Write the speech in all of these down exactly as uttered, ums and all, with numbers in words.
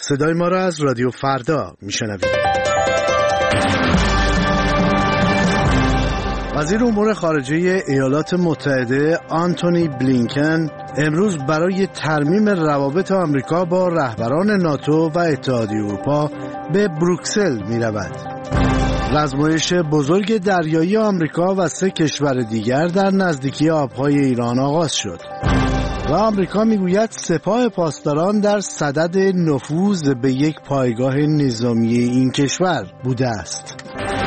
صدای ما را از رادیو فردا میشنوید. وزیر امور خارجه ایالات متحده آنتونی بلینکن امروز برای ترمیم روابط آمریکا با رهبران ناتو و اتحادیه اروپا به بروکسل می رود. رزمایش بزرگ دریایی آمریکا و سه کشور دیگر در نزدیکی آبهای ایران آغاز شد و آمریکا میگوید سپاه پاسداران در صدد نفوذ به یک پایگاه نظامی این کشور بوده است.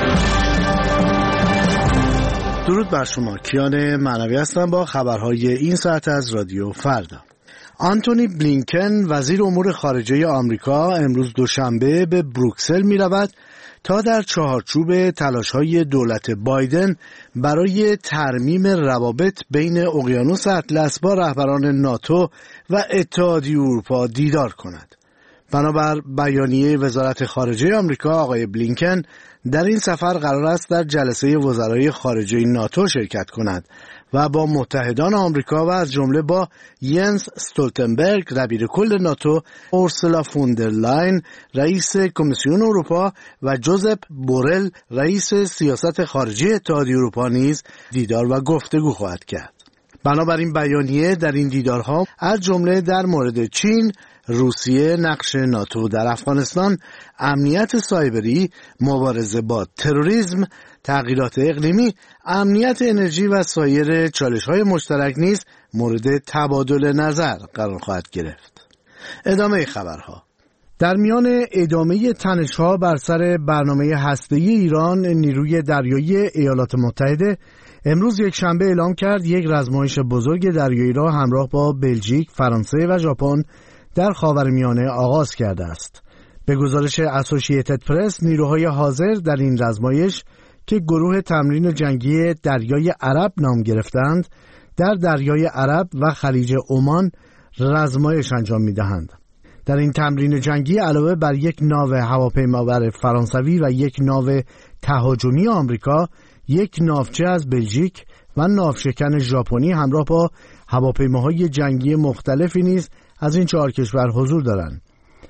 درود بر شما، کیان معنوی هستم با خبرهای این ساعت از رادیو فردا. آنتونی بلینکن وزیر امور خارجه آمریکا امروز دوشنبه به بروکسل می رود تا در چهارچوب تلاش‌های دولت بایدن برای ترمیم روابط بین اقیانوس اطلس با رهبران ناتو و اتحادیه اروپا دیدار کند. بنابر بیانیه وزارت خارجه آمریکا، آقای بلینکن در این سفر قرار است در جلسه وزرای خارجه ناتو شرکت کند و با متحدان آمریکا و از جمله با ینس استولتنبرگ دبیر کل ناتو، اورسولا فون در لاین رئیس کمیسیون اروپا و جوزپ بورل رئیس سیاست خارجی اتحادیه اروپا نیز دیدار و گفتگو خواهد کرد. بنابراین بیانیه در این دیدارها از جمله در مورد چین، روسیه، نقش ناتو در افغانستان، امنیت سایبری، مبارزه با تروریسم، تغییرات اقلیمی، امنیت انرژی و سایر چالش‌های مشترک نیز مورد تبادل نظر قرار خواهد گرفت. ادامه خبرها. در میان ادامه تنش‌ها بر سر برنامه هسته‌ای ایران، نیروی دریایی ایالات متحده امروز یک شنبه اعلام کرد یک رزمایش بزرگ دریایی را همراه با بلژیک، فرانسه و ژاپن در خاورمیانه آغاز کرده است. به گزارش اسوسییتد پرس، نیروهای حاضر در این رزمایش که گروه تمرین جنگی دریای عرب نام گرفتند، در دریای عرب و خلیج عمان رزمایش انجام می‌دهند. در این تمرین جنگی علاوه بر یک ناو هواپیمابر فرانسوی و یک ناو تهاجمی آمریکا، یک ناوچه از بلژیک و ناوشکن ژاپنی همراه با هواپیماهای جنگی مختلفی نیز از این چهار کشور حضور دارند.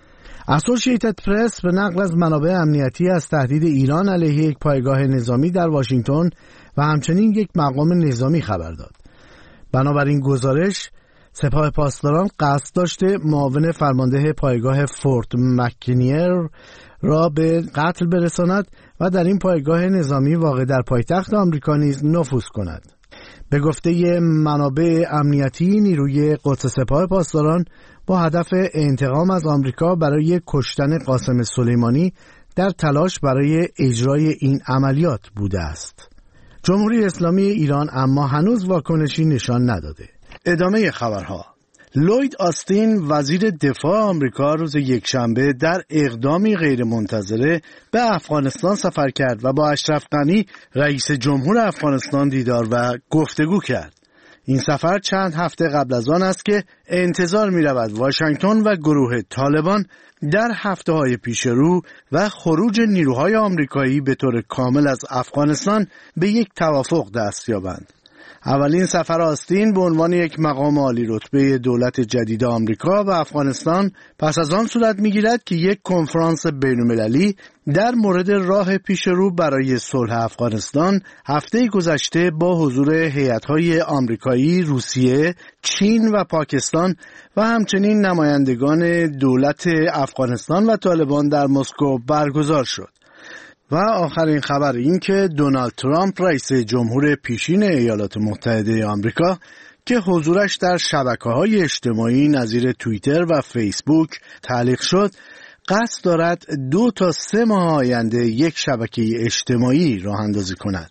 اسوسییتد پرس به نقل از منابع امنیتی از تهدید ایران علیه یک پایگاه نظامی در واشنگتن و همچنین یک مقام نظامی خبر داد. بنابراین گزارش، سپاه پاسداران قصد داشته معاون فرمانده پایگاه فورت مکینیر را به قتل برساند و در این پایگاه نظامی واقع در پایتخت آمریکا نیز نفوذ کند. به گفته منابع امنیتی، نیروی قدس سپاه پاسداران با هدف انتقام از آمریکا برای کشتن قاسم سلیمانی در تلاش برای اجرای این عملیات بوده است. جمهوری اسلامی ایران اما هنوز واکنشی نشان نداده. ادامه خبرها. لوید آستین وزیر دفاع آمریکا روز یکشنبه در اقدامی غیرمنتظره به افغانستان سفر کرد و با اشرف غنی رئیس جمهور افغانستان دیدار و گفتگو کرد. این سفر چند هفته قبل از آن است که انتظار می رود واشنگتن و گروه طالبان در هفته های پیش رو و خروج نیروهای آمریکایی به طور کامل از افغانستان به یک توافق دست یابند. اولین سفر آستین به عنوان یک مقام عالی رتبه دولت جدید آمریکا و افغانستان پس از آن صورت می‌گیرد که یک کنفرانس بین‌المللی در مورد راه پیشرو برای صلح افغانستان هفته گذشته با حضور هیئت‌های آمریکایی، روسیه، چین و پاکستان و همچنین نمایندگان دولت افغانستان و طالبان در مسکو برگزار شد. و آخرین خبر این که دونالد ترامپ رئیس جمهور پیشین ایالات متحده آمریکا که حضورش در شبکه‌های اجتماعی نظیر توییتر و فیسبوک تعلیق شد، قصد دارد دو تا سه ماه آینده یک شبکه اجتماعی راه اندازی کند.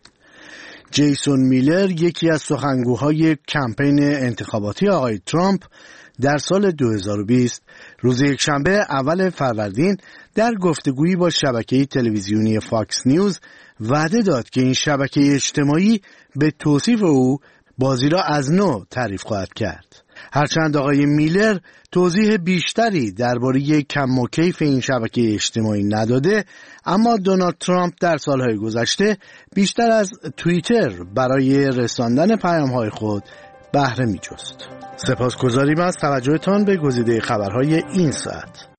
جیسون میلر، یکی از سخنگوهای کمپین انتخاباتی آقای ترامپ در سال دو هزار و بیست، روز یکشنبه اول فروردین در گفتگویی با شبکه تلویزیونی فاکس نیوز وعده داد که این شبکه اجتماعی به توصیف او بازی را از نو تعریف خواهد کرد. هرچند آقای میلر توضیح بیشتری درباره کم و کیف این شبکه اجتماعی نداده، اما دونالد ترامپ در سالهای گذشته بیشتر از توییتر برای رساندن پیام‌های خود بهره می‌جست. سپاسگزاریم از توجهتان به گزیده خبرهای این ساعت.